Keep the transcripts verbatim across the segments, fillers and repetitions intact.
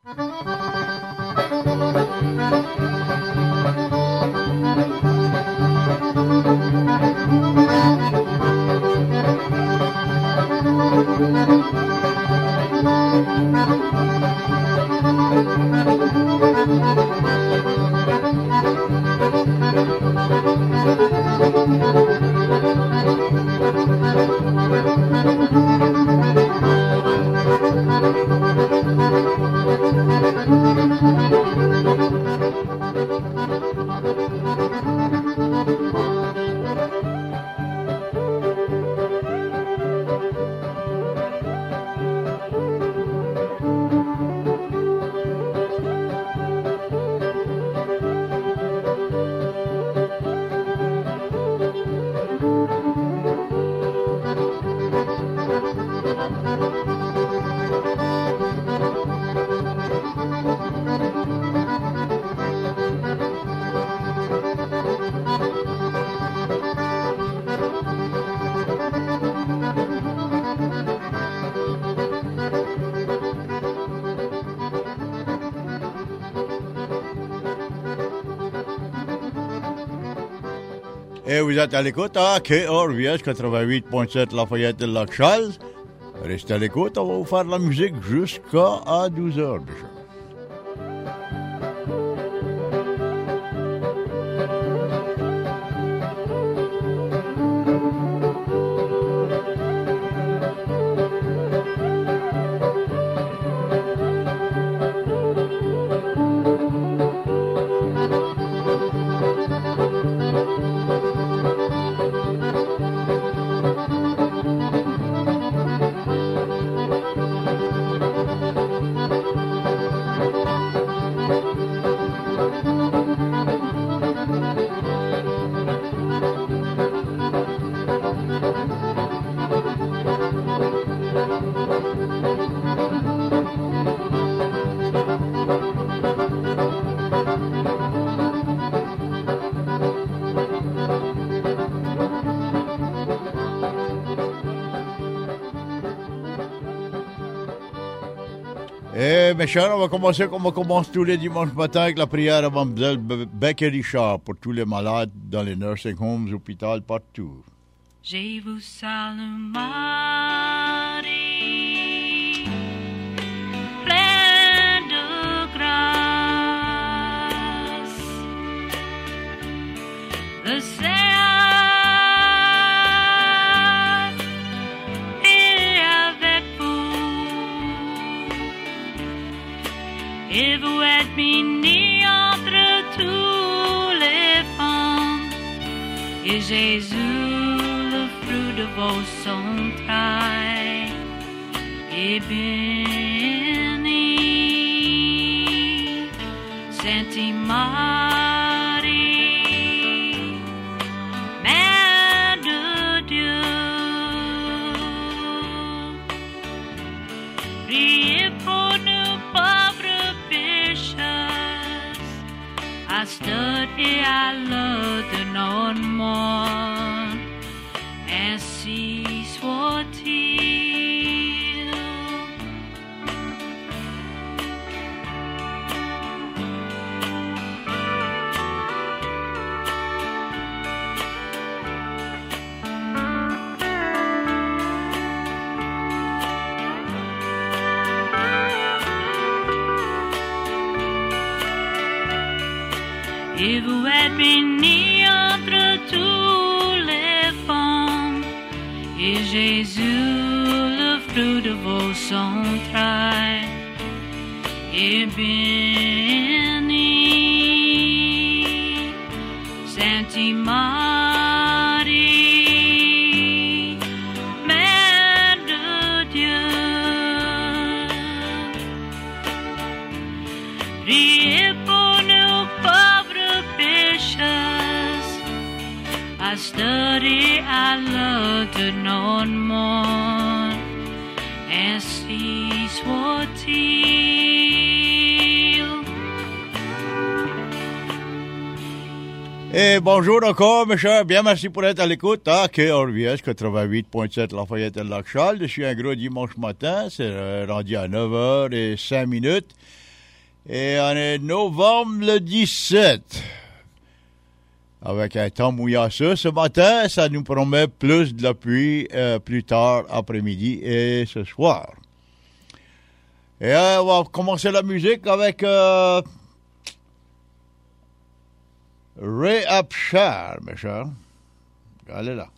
Et vous êtes à l'écoute à K R V S quatre-vingt-huit point sept Lafayette et Lac-Charles. Restez à l'écoute, on va vous faire de la musique jusqu'à douze heures déjà. Eh, mes chers, on va commencer comme on commence tous les dimanches matins avec la prière à Mademoiselle Becky Richard pour tous les malades dans les nursing homes, hôpitaux, partout. Je vous salue Marie, pleine de grâce. Le Seigneur est avec vous, et vous êtes bénie entre toutes les femmes, et Jésus, de vos entrailles est béni. Sainte Marie, Mère de Dieu, priez pour nous pauvres pécheurs, à cette heure et à l'heure de notre mort. Ainsi soit-il. Et vous êtes bénie entre tous les femmes, et Jésus, le fruit de vos entrailles, est béni. Sainte Marie, Mère de Dieu, priez pour nous pauvres pécheurs, à cette heure et à l'heure de notre mort. Ainsi soit-il. Et bonjour encore, mes chers. Bien, merci pour être à l'écoute à K R V S quatre-vingt-huit point sept Lafayette et Lac-Charles. Je suis un gros dimanche matin. C'est rendu à neuf heures zéro cinq minutes. Et on est novembre le dix-sept. Avec un temps mouillasseux ce matin, ça nous promet plus de la pluie euh, plus tard après-midi et ce soir. Et euh, on va commencer la musique avec euh, Ray Upshur, mes chers. Allez là.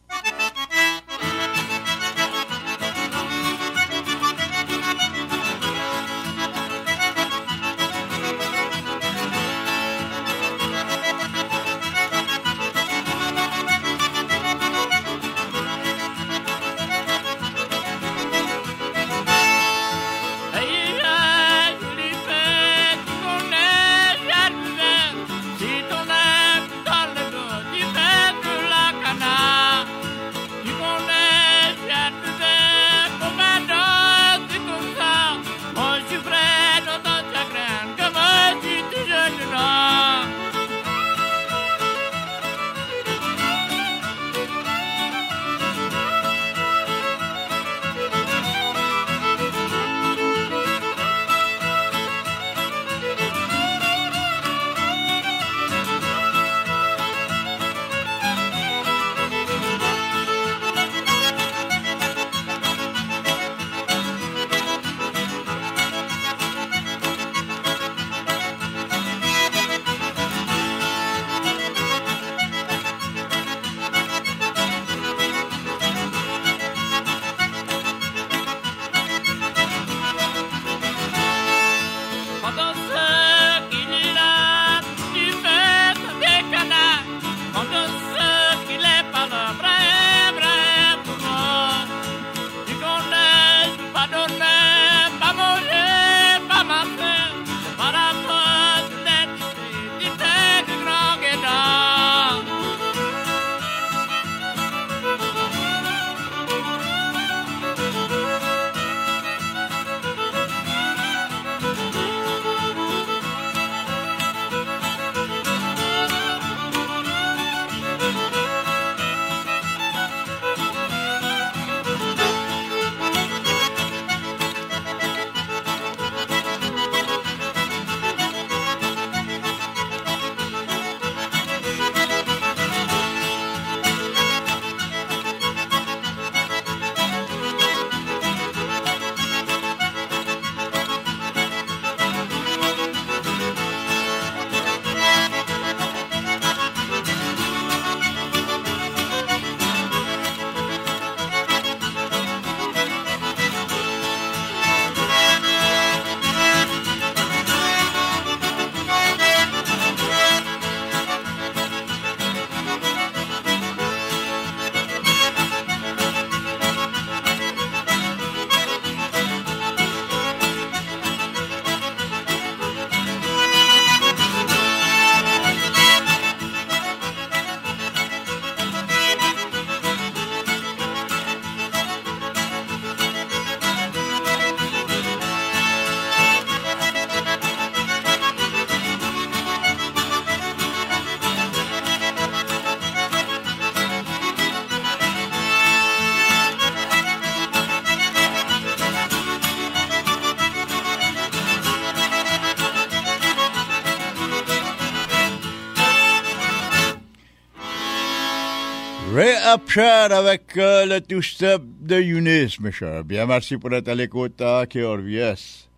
Ray Upshur avec euh, le two-step de Eunice, mes chers. Bien, merci pour être à l'écoute à K R V S.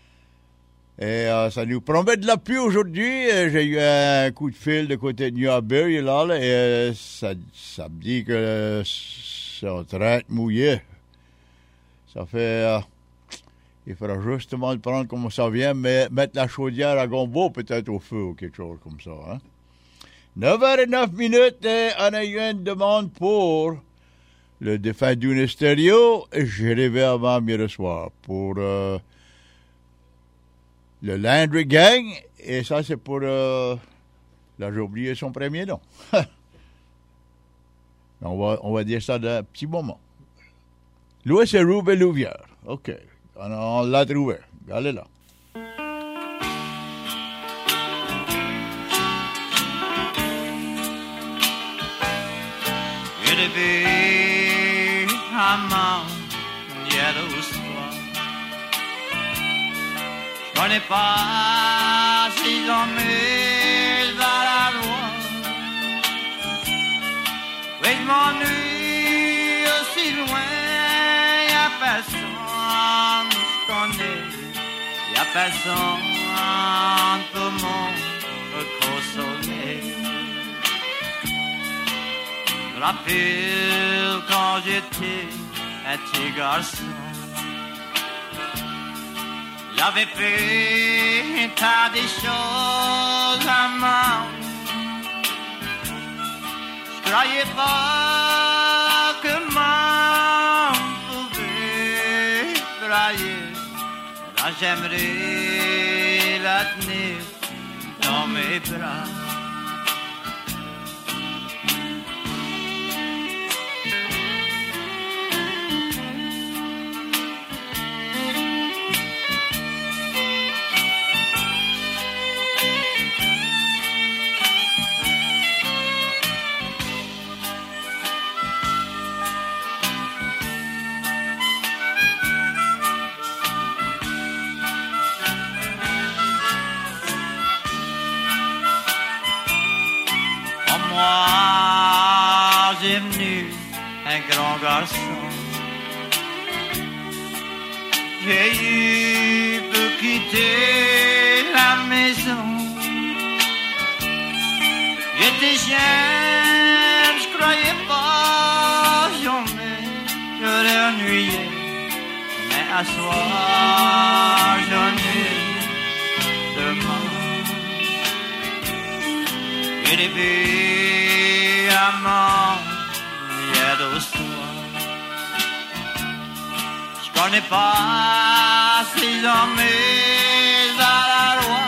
Et euh, ça nous promet de la pluie aujourd'hui. J'ai eu un coup de fil de côté de Newberry, là, là, et euh, ça, ça me dit que euh, c'est en train de mouiller. Ça fait... Euh, il faudra justement le prendre comme ça vient, mais mettre la chaudière à gombo peut-être au feu ou quelque chose comme ça, hein. neuf heures neuf minutes et on a eu une demande pour le défunt Dune Stereo. J'ai rêvé avant hier soir pour euh, le Landry Gang. Et ça, c'est pour... Euh, là, j'ai oublié son premier nom. on, va, on va dire ça d'un petit moment. Louis, c'est Roubaix Louvière. OK. On, on l'a trouvé. Allez là. Be I'm on yellow straw twenty-five six cent mille à la loi. Oui, je m'ennuie aussi loin, y'a personne je connais, y'a personne pour mon consoler. Je me rappelle quand j'étais un petit garçon, j'avais fait un tas de choses à main. Je croyais pas que main pouvait brailler. Là j'aimerais la tenir dans mes bras. Moi, j'ai venu un grand garçon. J'ai eu pour quitter la maison. J'étais jeune, je croyais pas jamais j'aurais ennuyé. Mais à soir, j'en ai demain. Et les filles amants, hier au soir. Je connais pas ces hommes à la loi.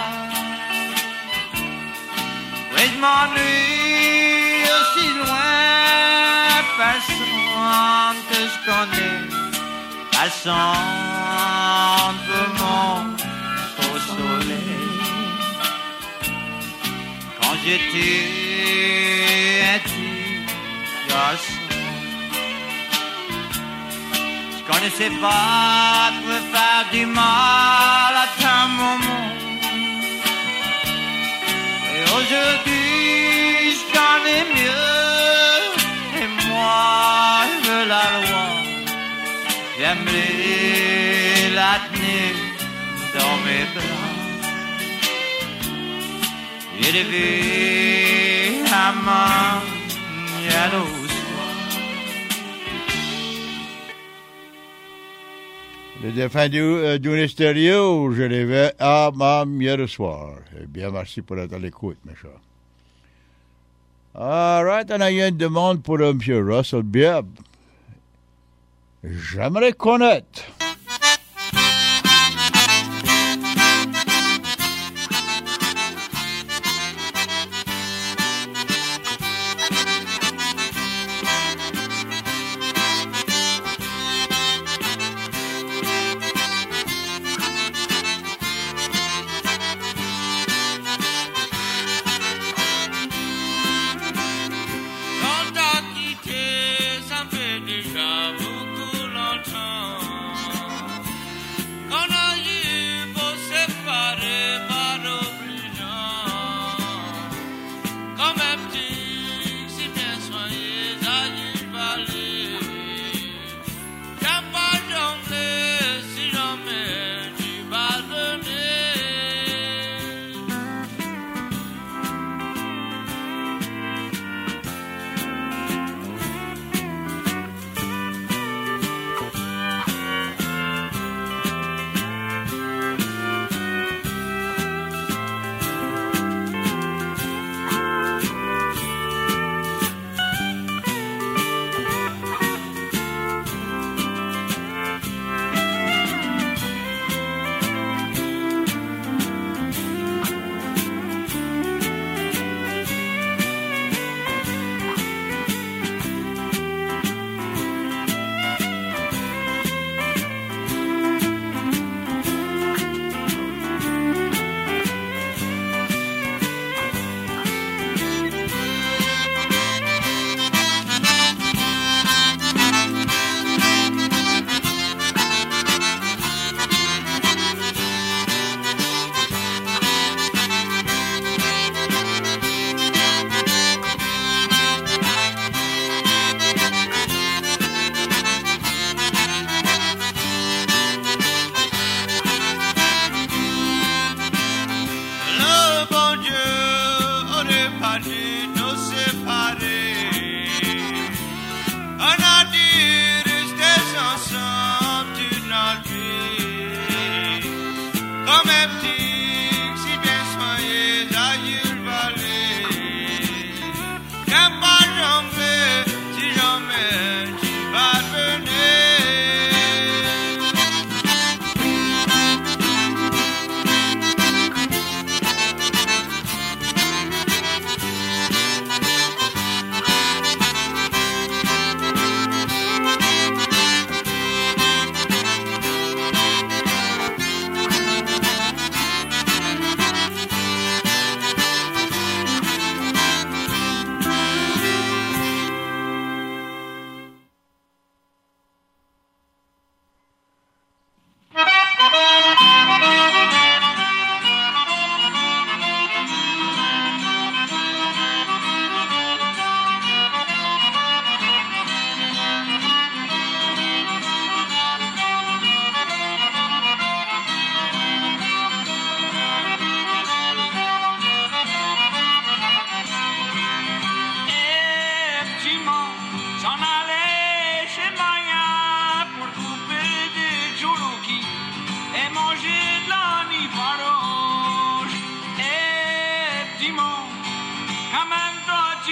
Oui, je m'ennuie aussi loin, personne que je connais, personne pour mon consoler. J'étais un petit garçon, je connaissais pas de faire du mal à ta maman. Et aujourd'hui, je connais mieux, et moi, je veux la loi. J'aimerais la tenir dans mes bras. Et les filles amants, hier au soir. Le défendu euh, d'une stéréo, je l'ai vu à ma hier soir. Eh bien, merci pour être à l'écoute, mes chers. All right, on a eu une demande pour M. Russell Bibb. J'aimerais connaître. Déjà beaucoup longtemps.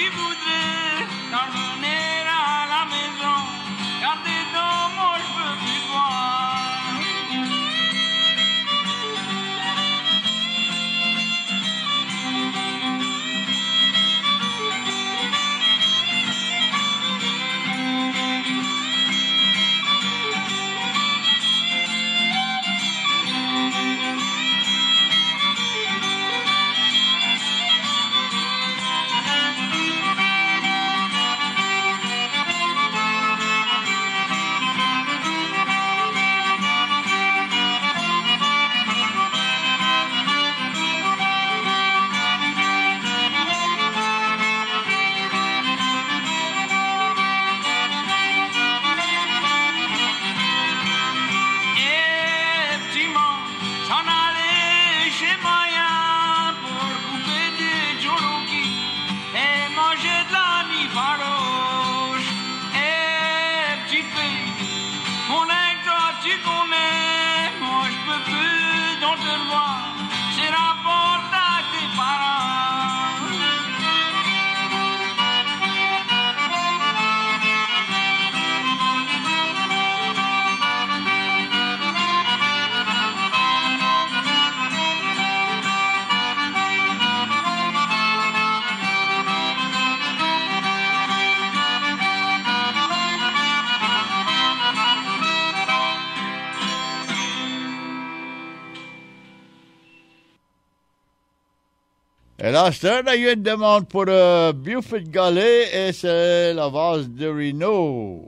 voudrais t'emmener à la maison, car t'es dans moi, je peux plus voir. Et là, c'est a eu une demande pour euh, Buford Galley et c'est la vase de Reno.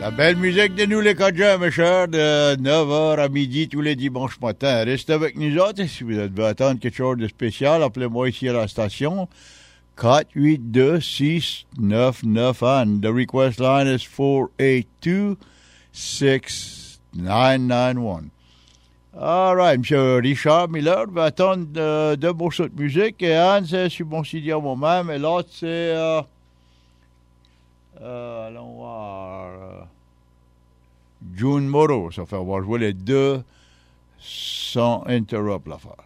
La belle musique de nous les Cajuns, mes chers, de neuf heures à midi tous les dimanches matins. Restez avec nous autres. Si vous devez attendre quelque chose de spécial, appelez-moi ici à la station. quatre huit deux six neuf neuf un. The request line is four eight two six nine nine one. All right, M. Richard Miller va attendre euh, deux morceaux de musique. Et un, c'est sur mon C D moi-même. Et l'autre, c'est... Euh, euh, allons voir... Euh, June Morrow. Ça fait, on va jouer les deux sans interrompre l'affaire.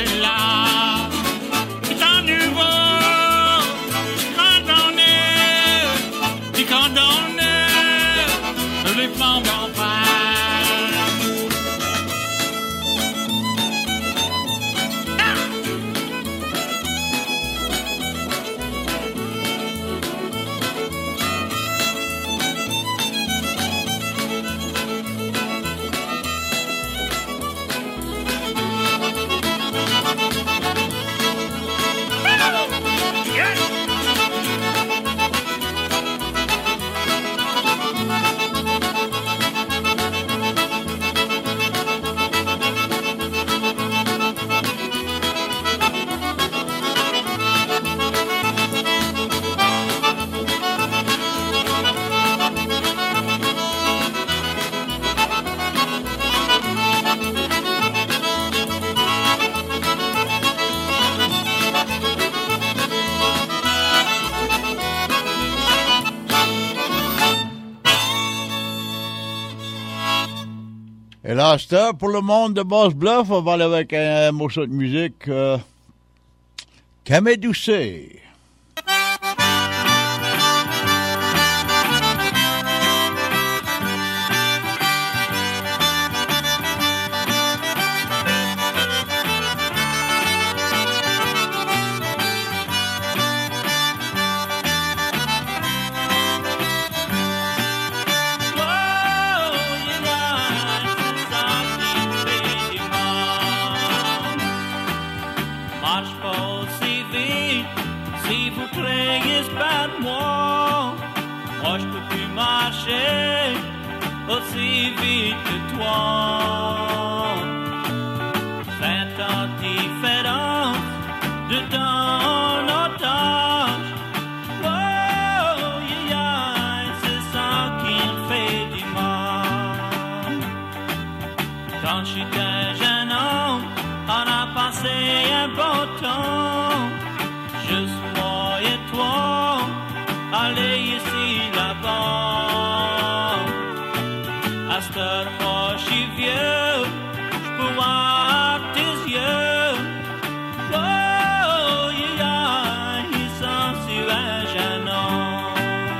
là. C'est un nouveau condamné, qui condamné les femmes en paix. Et là, c'est pour le monde de Boss Bluff, on va aller avec un morceau de musique. Euh, Kamedoucé. Aussi vite que toi, fais ta différence de ton otage. Oh, yeah, yeah, c'est ça qui me fait du mal. Quand j'étais jeune homme, on a passé un beau temps, juste moi et toi, aller ici, là-bas. À cette heure, moi, je suis vieux, je peux voir tes yeux. Oh, yeah, yeah, ils sont sur un jeune homme.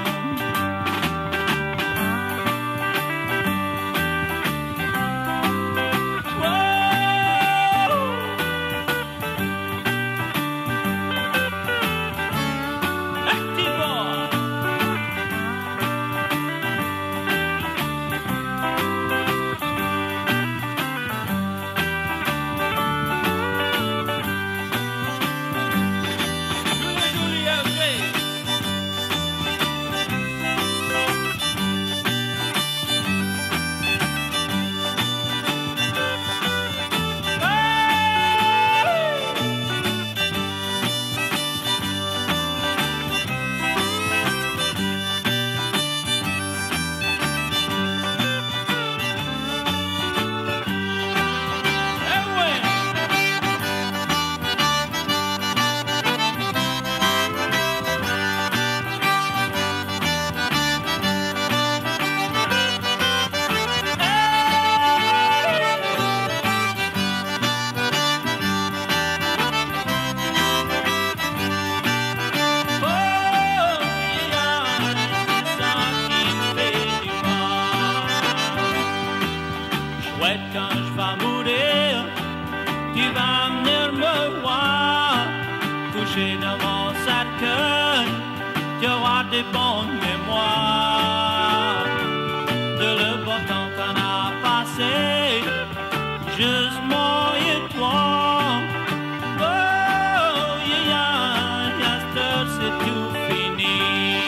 Des bonnes mémoires de le beau temps qu'on a passé, juste moi et toi. Oh, yeah, yeah, yeah, c'est tout fini.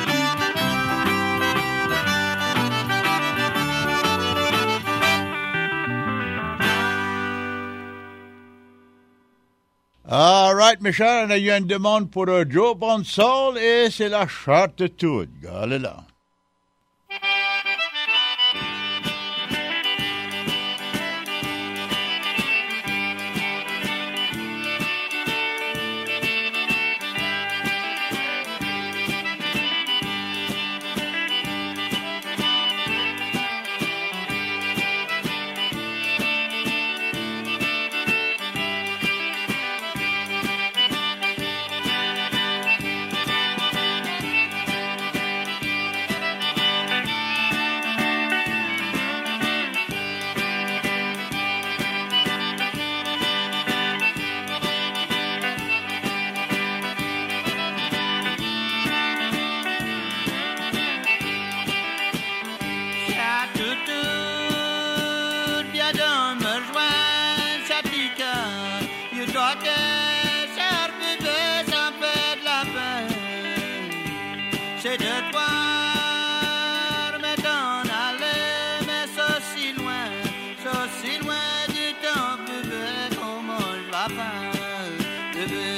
All right, Michel, on a eu une demande pour uh, Joe Bonsall et c'est la charte toute. Allez là. cher bébé, ça me fait de la peine. C'est de toi, mais t'en aller, mais ça si loin, ça si loin du temps, bébé, comment je vais faire, bébé.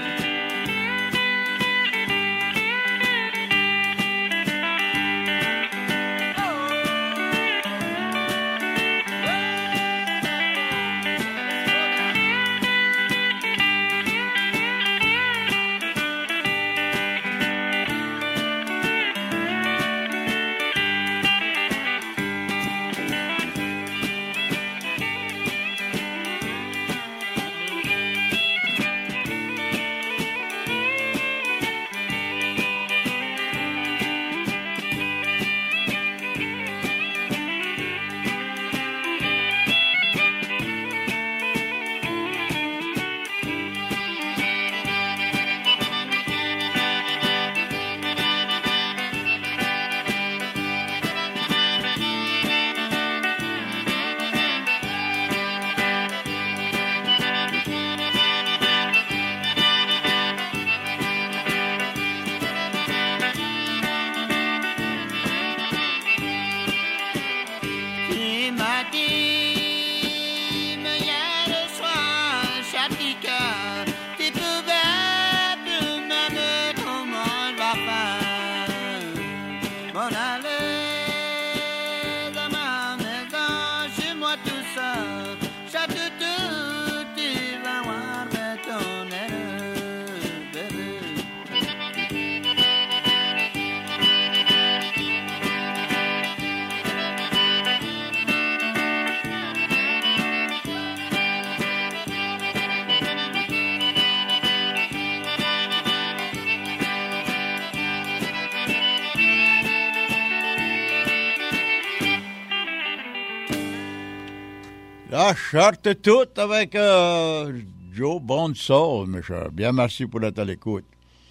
La charte toute avec euh, Joe Bonsoul, mes chers. Bien, merci pour être à l'écoute.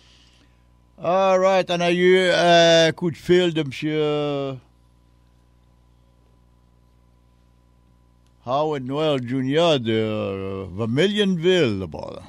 All right, on a eu un coup de fil de M. Howard Noel junior de euh, Vermilionville, là-bas.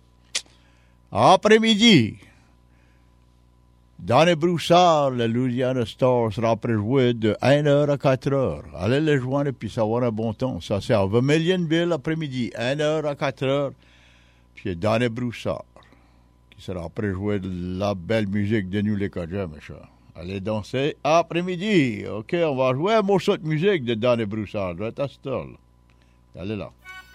Après-midi, Donny Broussard, le Louisiana Star, sera préjoué de une heure à quatre heures. Allez les joindre puis ça va avoir un bon temps. Ça, c'est à Vermilionville après-midi, une heure à quatre heures. Puis Donny Broussard, qui sera préjoué de la belle musique de nous les Cajuns, mes chers. Allez danser après-midi. OK, on va jouer un morceau de musique de Donny Broussard. Je vais être à cette heure. Allez là.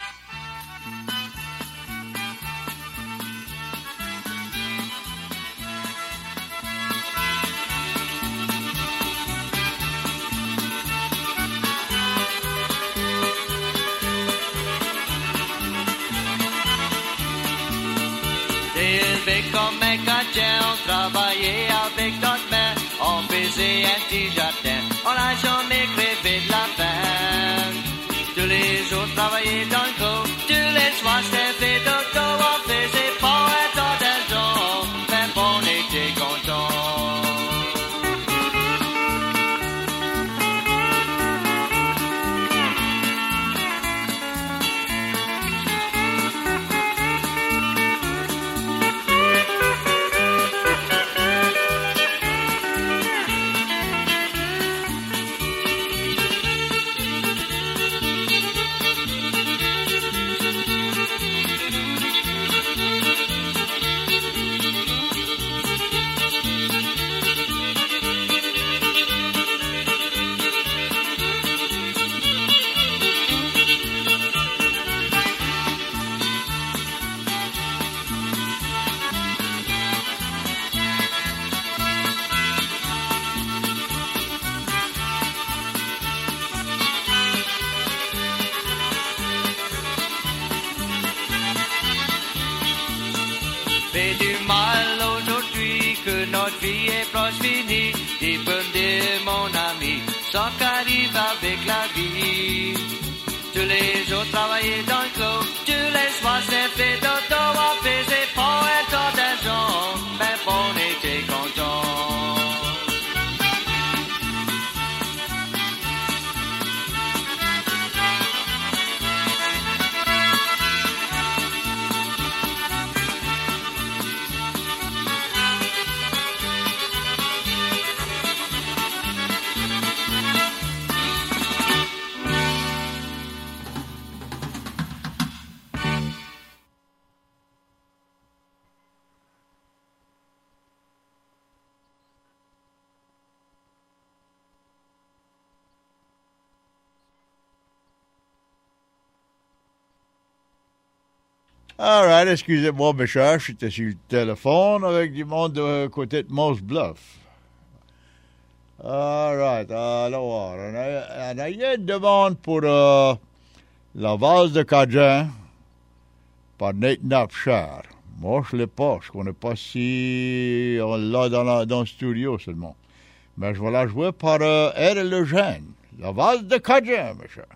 Comme un Cajun, on travaillait avec notre mère, on faisait un petit jardin, on n'a jamais rêvé de la fin. Tous les jours travaillaient dans le gros, tous les soirs c'était dodo, on faisait pas un temps d'argent, mais on était contents. Fais du mal aujourd'hui que notre vie est proche finie. Tu peux me dire mon ami, ça qu'arrive avec la vie. Tous les jours travailler dans le clos, tous les soirs c'est fait dodo, on faisait pas un temps d'argent, mais on était contents. All right, excusez-moi, mes chers, j'étais sur le téléphone avec du monde de côté de Moss Bluff. All right, alors, on a, on a eu une demande pour euh, la vase de Cajun par Nate Napshire. Moi, je ne l'ai pas, je ne connais pas si on l'a dans, la, dans le studio seulement. Mais je vais la jouer par euh, Ed Lejeune. La vase de Cajun, mes chers.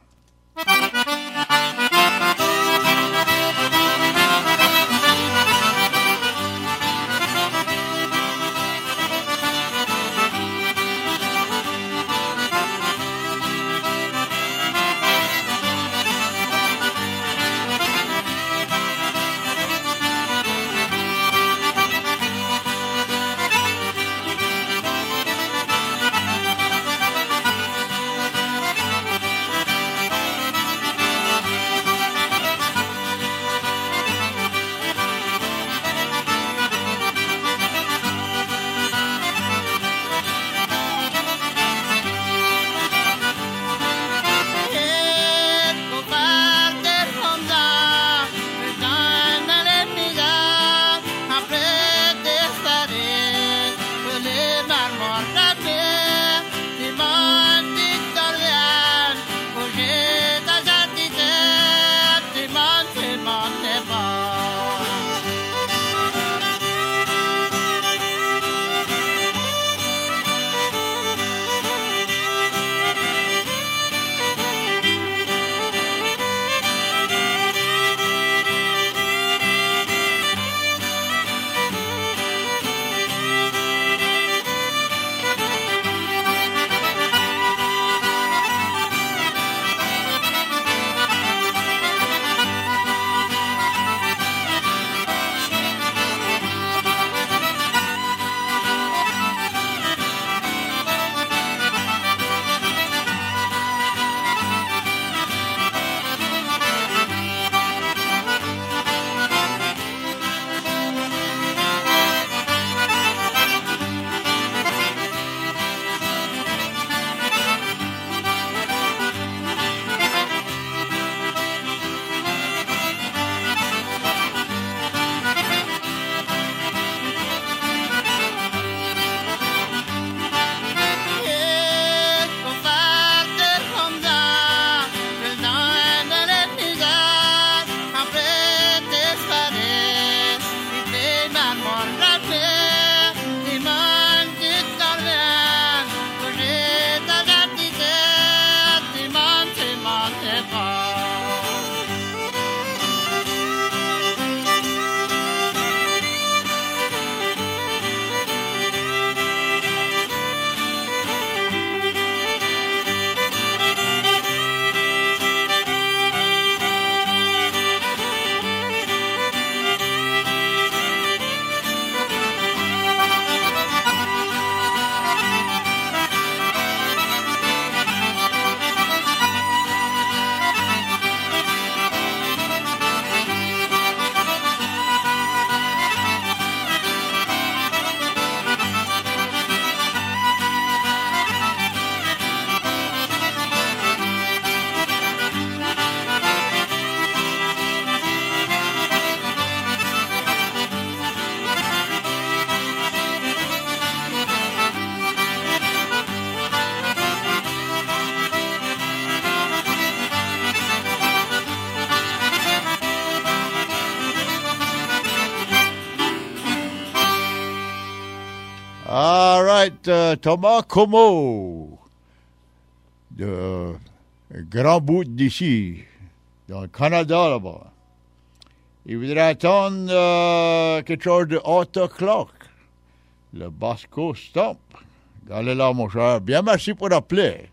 All right, uh, Thomas Como, de euh, Grand Bout d'ici, dans le Canada là-bas. Il voudrait attendre euh, quelque chose de eight o'clock, le Basco Stomp. Allez là, mon cher. Bien, merci pour l'appeler.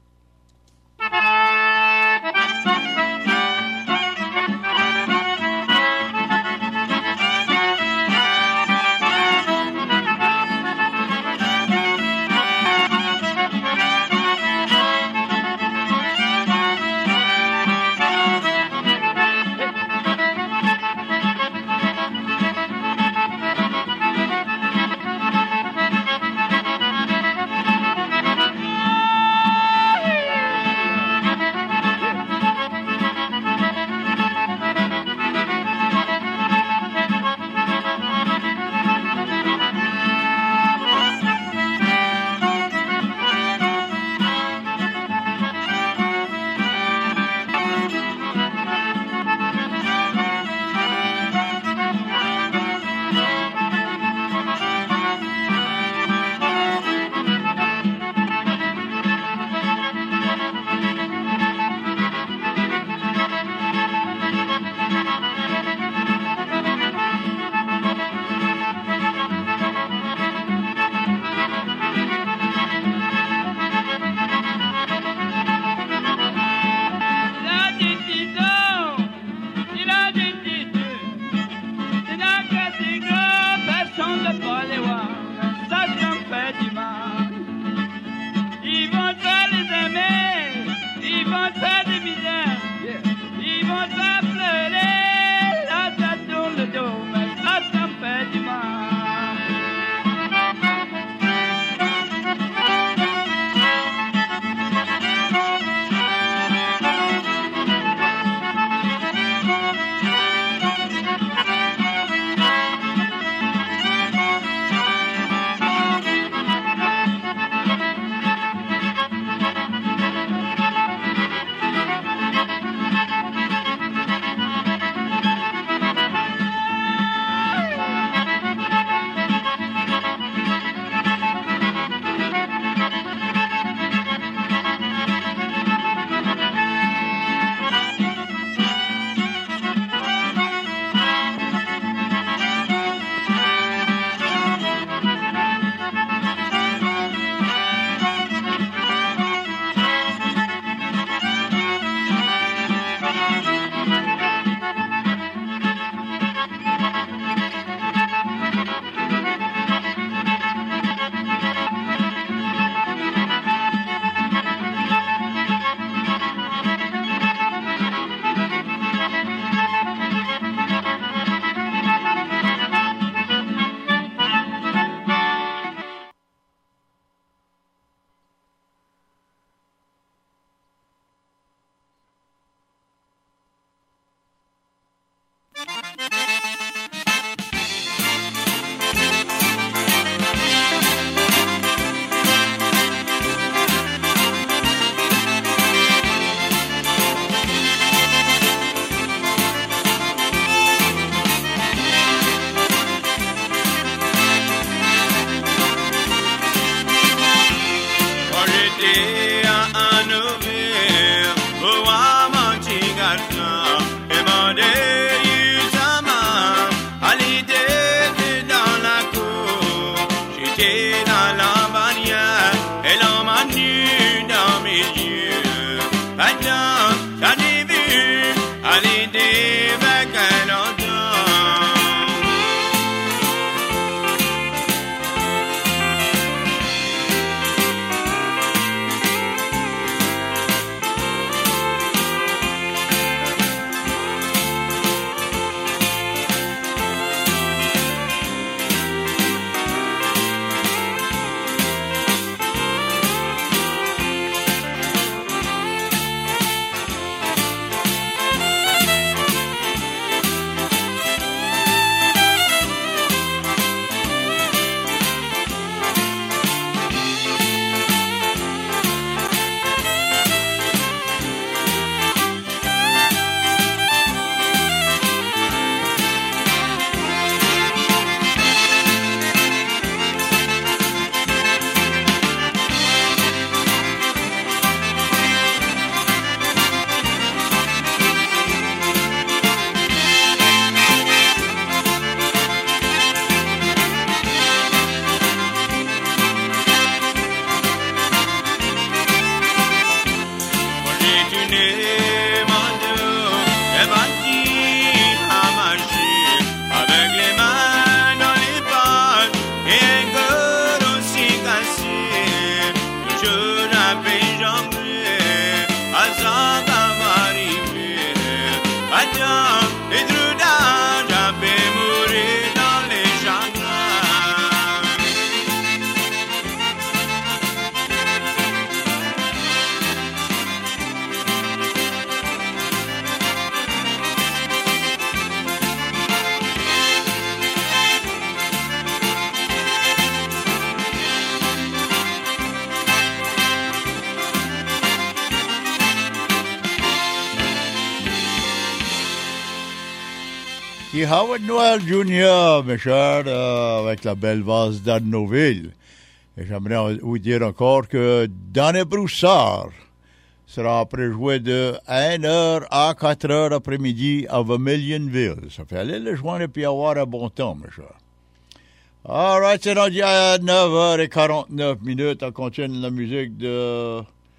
le pas les voir, ça j'en fais du mal. Ils vont faire les aimer, ils vont faire des misères, ils vont faire pleurer, là ça tourne le dos, mais ça j'en fais du mal. Qui Howard Noël junior, mes chers, euh, avec la belle vase d'Arnaudville. Et j'aimerais vous dire encore que Danny Broussard sera après jouer de une heure à quatre heures après-midi à Vermilionville. Ça fait aller le joindre et puis avoir un bon temps, mes chers. All right, c'est rendu à neuf heures quarante-neuf minutes. On continue la musique de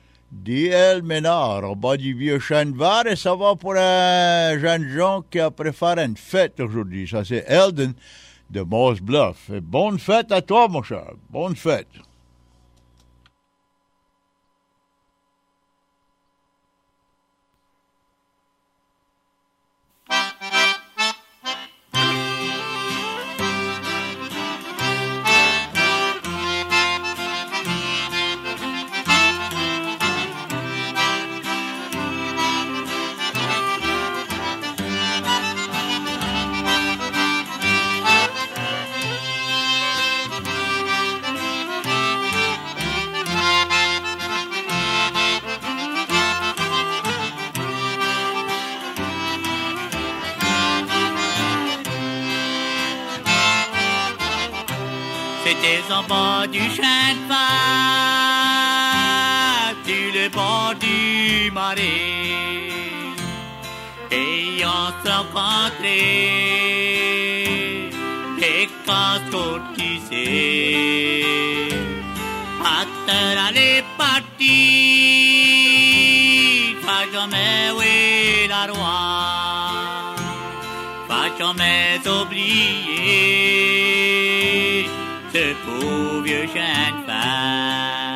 D L Ménard, au bas du vieux Chêne-Vert, et ça va pour un jeune gens qui a préparé une fête aujourd'hui. Ça, c'est Eldon de Moss Bluff. Et bonne fête à toi, mon cher. Bonne fête. C'était en bas du chemin de fer, sur le bord du marais, et on se rencontrait, et quand on disait, acteur allait partir, pas jamais oui la roi, pas jamais oublier ce beau vieux chien de fer.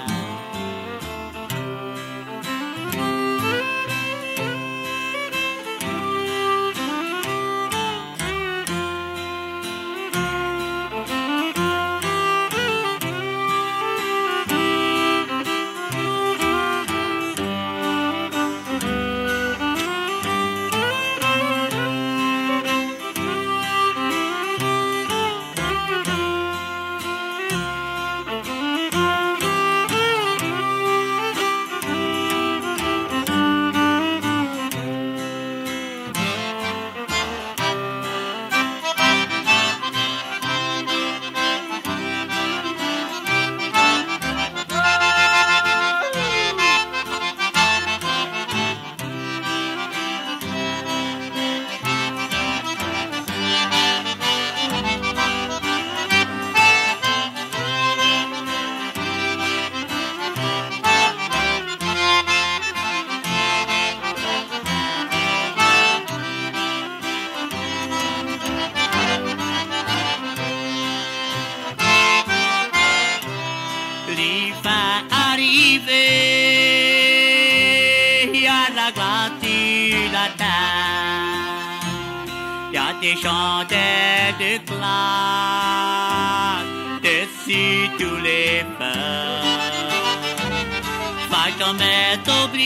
Des chandelles de glace dessus tous les feux. Pas jamais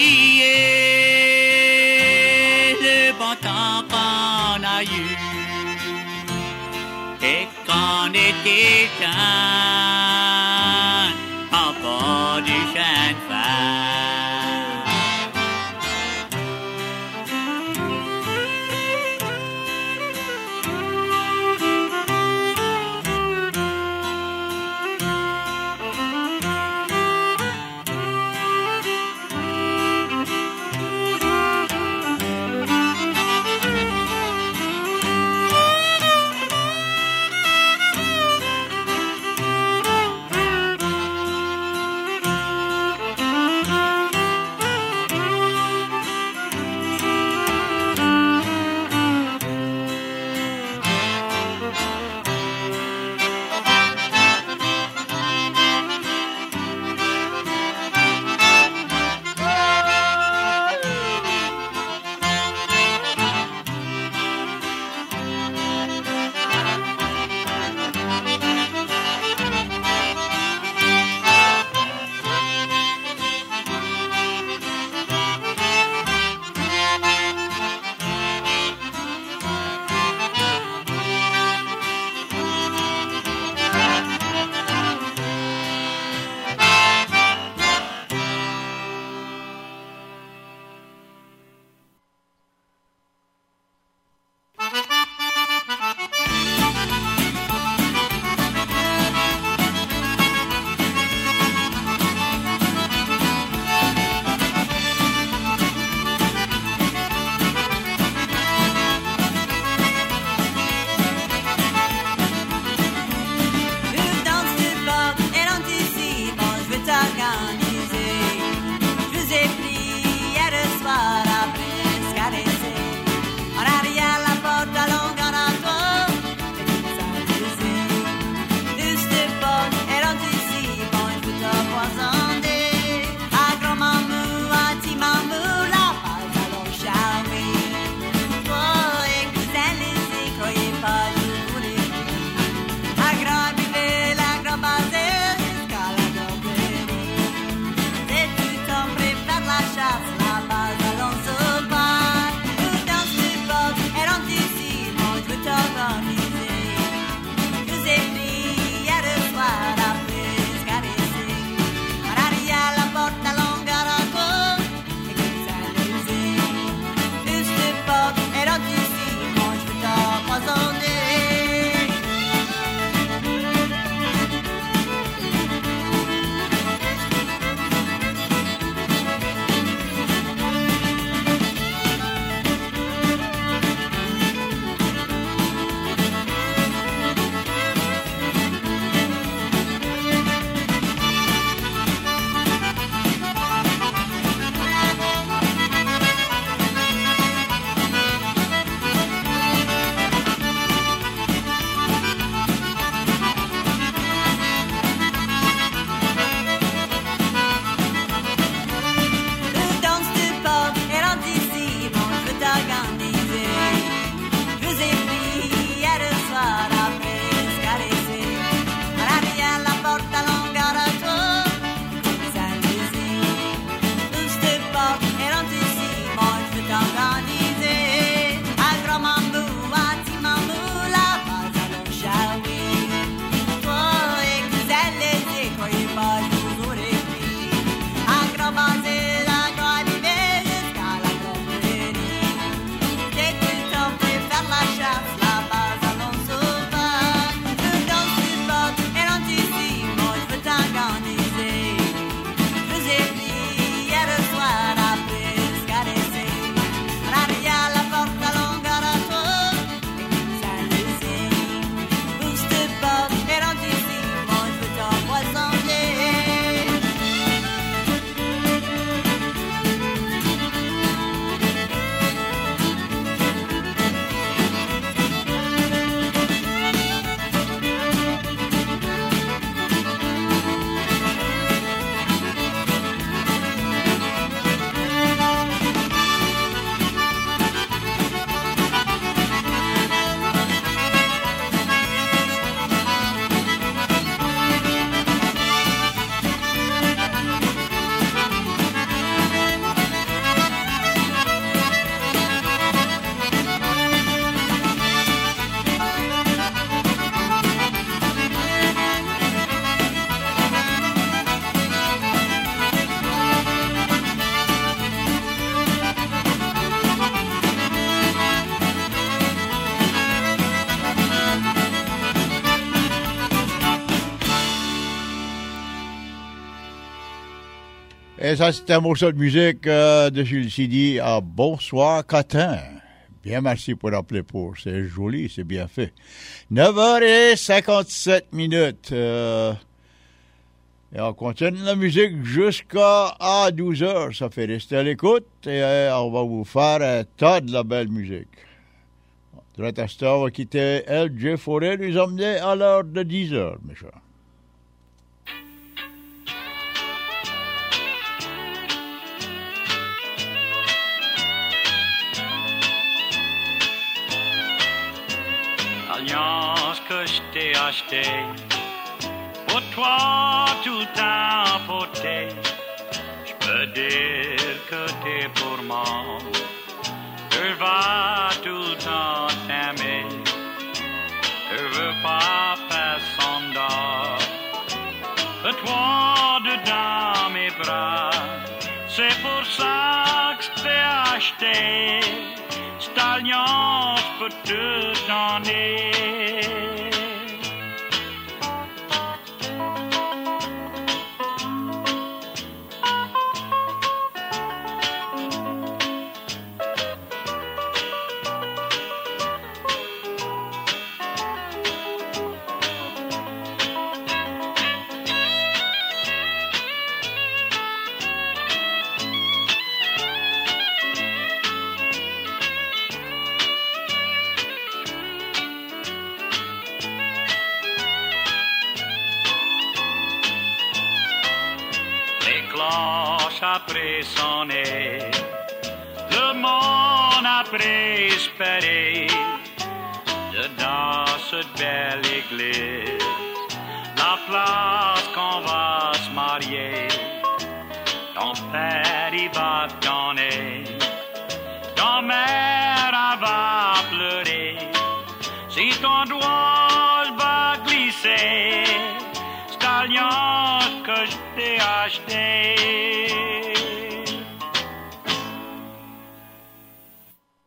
oublier le bon temps qu'on a eu. Et qu'on était jeunes en bord du chemin de fer. Et ça, c'est un morceau de musique euh, de le C D à Bonsoir Catin. Bien, merci pour l'appeler pour. C'est joli, c'est bien fait. neuf heures cinquante-sept minutes. Euh, et on continue la musique jusqu'à douze heures. Ça fait rester à l'écoute et euh, on va vous faire un tas de la belle musique. Direct à ce on va quitter L J Forêt, nous emmener à l'heure de dix heures, mes chers. Alliance que je t'ai acheté, pour toi tout le temps porté. Je peux dire que t'es pour moi, je vais tout le temps t'aimer, je veux pas faire semblant. Que toi dedans mes bras, c'est pour ça que je t'ai acheté. Cette alliance peut te donner. Après sonner, le monde après espéré, dedans cette belle église, la place qu'on va se marier, ton père y va te donner, ton mère elle va pleurer, si ton doigt va glisser, cette alliance que je t'ai achetée.